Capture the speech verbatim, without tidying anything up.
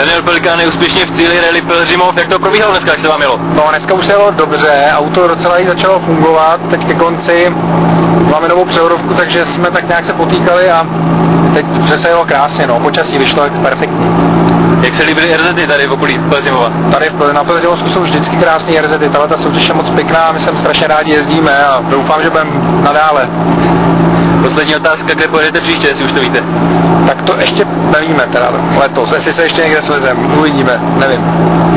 Daniel Pelikán je úspěšně v cíli Rally Pelhřimov. Jak to probíhalo dneska, jak se vám jelo? No, dneska už se jelo dobře, auto docela i začalo fungovat, teď ke konci máme novou převodovku, takže jsme tak nějak se potýkali a teď se jelo krásně, no, počasí vyšlo jak perfektní. Jak se líbily R Z ty tady v okolí Pelhřimova? Tady na Pelhřimovsku jsou vždycky krásné R Z ty, tahle ta soutěž je moc pěkná, my sem strašně rádi jezdíme a doufám, že budeme nadále. Poslední otázka, kde pojedete příště, jestli už to víte? Tak to ještě nevíme teda letos, jestli se ještě někde slezem, uvidíme, nevím.